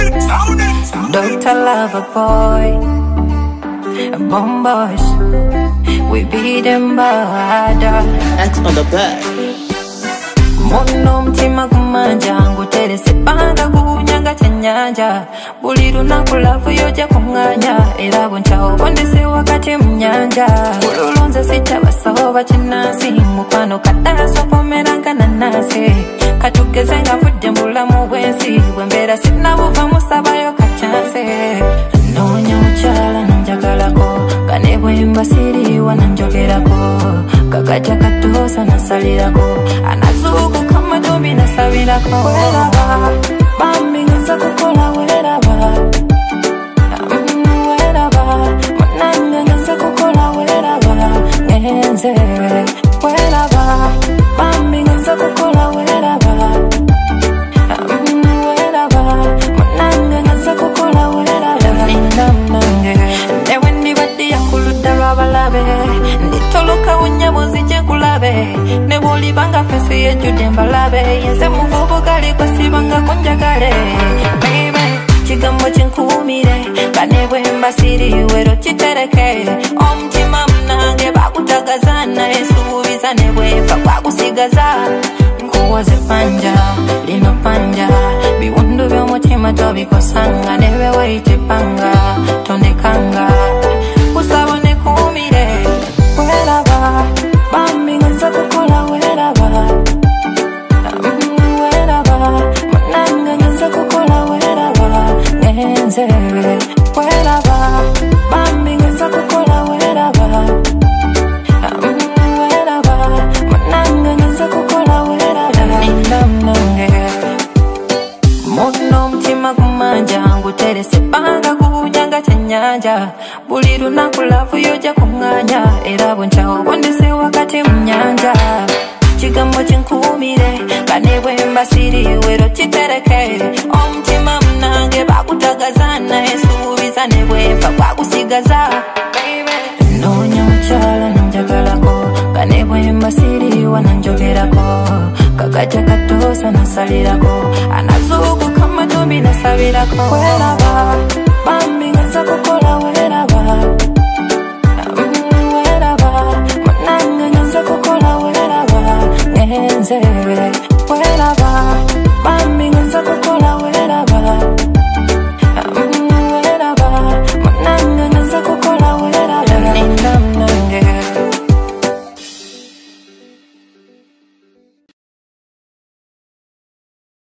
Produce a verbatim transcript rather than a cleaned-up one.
Doctor Loverboy, Bomb Boys, we beat them harder. X on the back. Mono mtima kumanja nguterese panga kunyanga chanyanja buliru na kulavu yoja kumnganya era bonchaho kondese wakati mnyanja ululonza sita basoba chinasi mukwano kadaso pomeranga nanase katugeze nga fudde mbulamu bwensi bwembera sinabuva musabayo kachanse nonya muchala nanjagalako kane bwemba siriwa nanjogerako kakaja katosa nasalirako anazuku kama dobi nasabirako weraba bambi ngenza kukola weraba weraba mwananga ngenza kukola weraba ngenze weraba bambi ngenza kukola weraba weraba mwananga ngenza kukola weraba ninamnange newe ndibadde yakuluda lwabalabe nditoloka unyabuzi jekulabe nebuli banga fesi yejude mbalabe yenze muvubu gali kwasibanga kunjagale baby chigambo chinkumire kane bwemba siri wero chitereke omutima mnange bakutagazana esuubiza nebwefa kwakusigaza nkuwoze panja lino panja biwundu by'omutima tobikosanga nebe weyitipanga tondekanga kusabone kumire weraba bambi ngenza kukola weraba weraba mwananga ngenza kukola weraba ngenze weraba bambi ngenza kukola weraba weraba mwananga ngenza kukola weraba ninamnange mono mtima kumanja nguterese panga kunyanga chanyanja buliru na kulavu yoja kumnganya era bonchaho bondese wakati mnyanja chigambo chinkumire kane bwemba siri wero chitereke omutima mnange bakutagazana esuubiza nebwefa kwakusigaza nonya muchala nanjagalako kane bwemba siri wananjogerako kakaja katosa nasalirako anazuku kama dobi nasabirako weraba